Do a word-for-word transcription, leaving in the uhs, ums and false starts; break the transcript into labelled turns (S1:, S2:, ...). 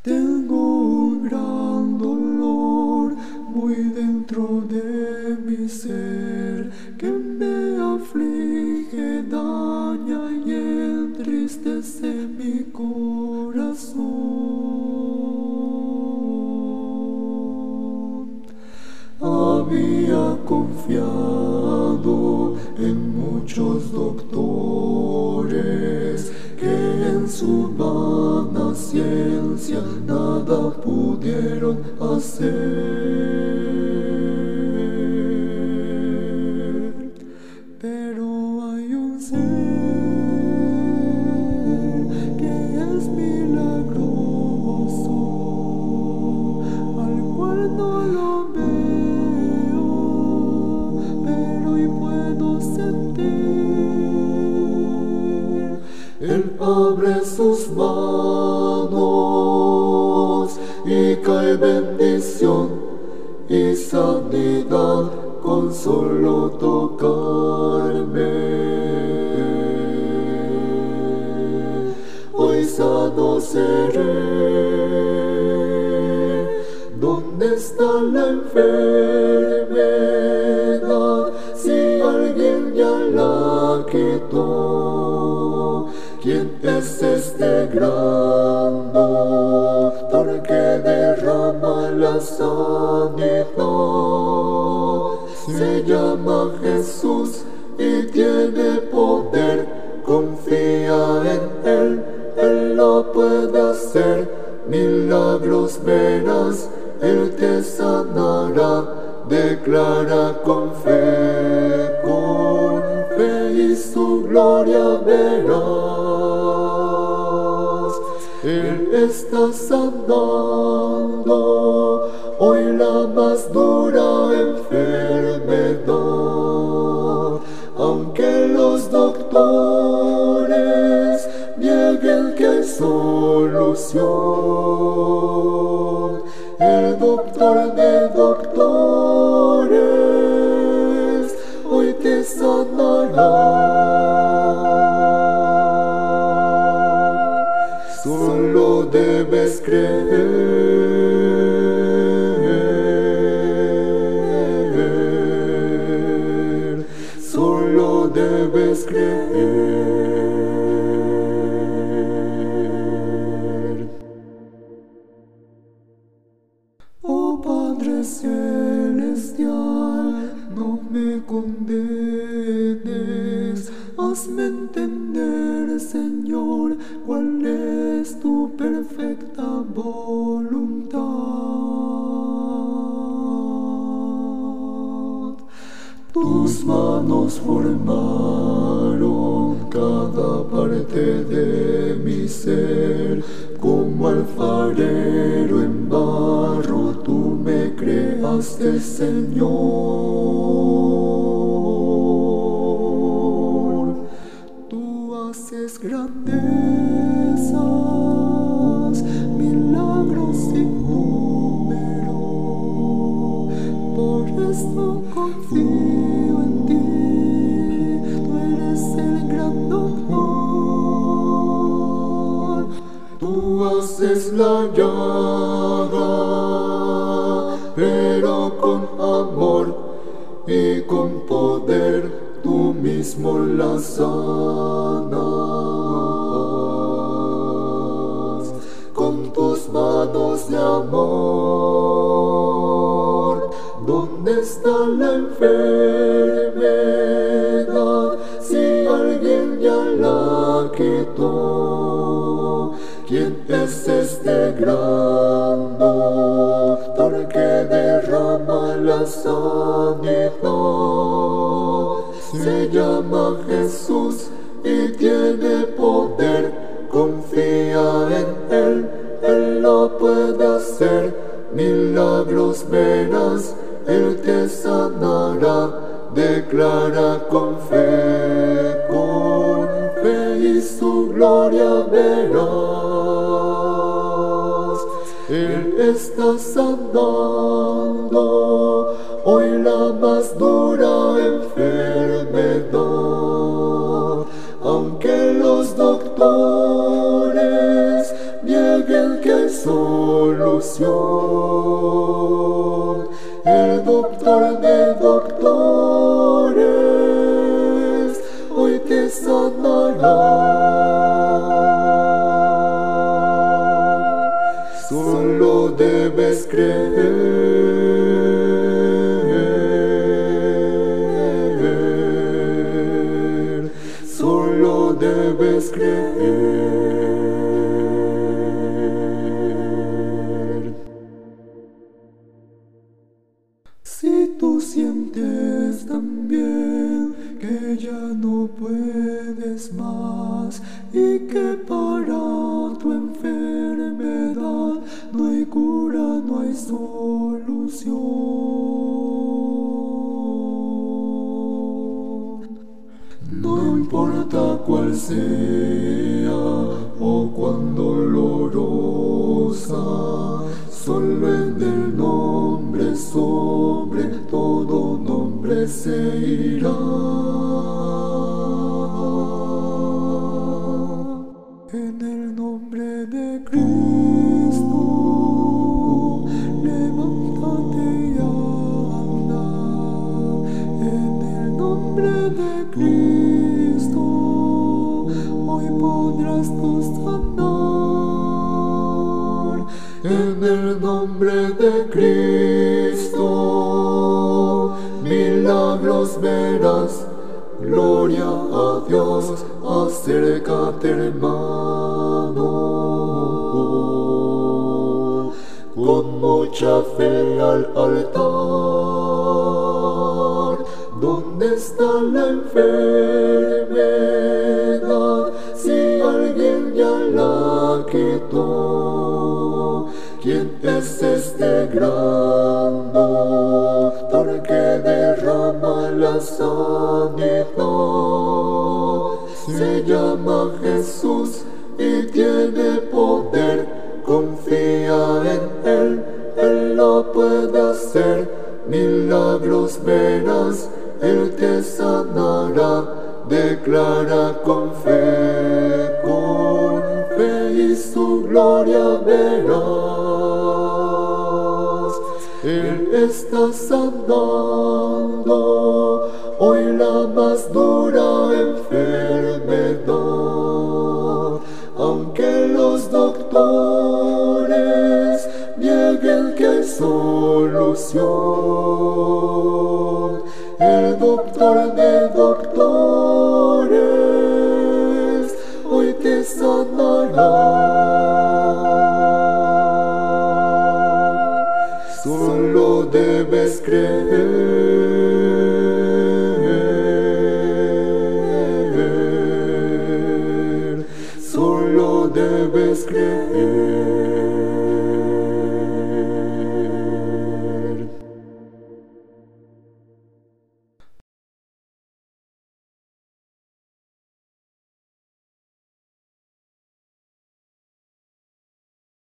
S1: Tengo un gran dolor muy dentro de mi ser que me aflige, daña y entristece mi corazón. Había confiado en muchos doctores que en su vana ciencia nada pudieron hacer. Pero hay un ser que es milagroso, al cual no lo veo, pero hoy puedo sentir. Él abre sus manos y cae bendición y sanidad con solo tocarme. Hoy sano seré. ¿Dónde está la enfermedad? Si alguien ya la quitó. ¿Quién es este gran doctor que derrama la sanidad? Se llama Jesús y tiene poder. Confía en Él, Él lo puede hacer. Milagros verás, Él te sanará. Declara con fe, con fe y su gloria verás. Él está sanando hoy la más dura enfermedad. Aunque los doctores nieguen que hay solución, el doctor de doctores hoy te sanará. Solo debes creer, solo debes creer. Oh Padre Celestial, no me condenes, hazme entender, Señor, cuál es tu perfecta voluntad. Tus manos formaron cada parte de mi ser, como alfarero en barro tú me creaste, Señor. Tú haces grandezas, milagros sin número, por esto confío en ti, tú eres el gran doctor. Tú haces la llaga, pero con amor y con poder tú mismo la sanas. Con tus manos de amor, ¿dónde está la enfermedad? Si alguien ya la quitó. ¿Quién es este gran doctor que derrama la sanidad? Se llama Jesús y tiene poder. Confía en Él, Él lo puede hacer. Milagros verás, Él te sanará. Declara con fe, con fe y su gloria verás. Él está sanando hoy la más dura enfermedad. Aunque los doctores nieguen que soy solución. El doctor de doctores hoy te sanará. Solo debes creer, solo debes creer. Si tú sientes también que ya no puedes más y que para tu enfermedad no hay cura, no hay solución, no importa cuál sea o cuán dolorosa, solo en el nombre, sobre todo nombre se irá. En el nombre de Cristo, levántate y anda. En el nombre de Cristo, hoy podrás tú sanar. En el nombre de Cristo, milagros verás. Gloria a Dios, acércate hermano, con mucha fe al altar. ¿Dónde está la enfermedad? Si alguien ya la quitó, ¿quién es este gran doctor que derrama la sanidad? Se llama Jesús y tiene poder. Confía en Él, Él lo puede hacer. Milagros verás, Él te sanará. Declara con fe, con fe y su gloria verás. Él está sanando hoy la más dura enfermedad. Aunque los doctores nieguen que hay solución, el doctor de doctores hoy te sanará. Solo debes creer, solo debes creer.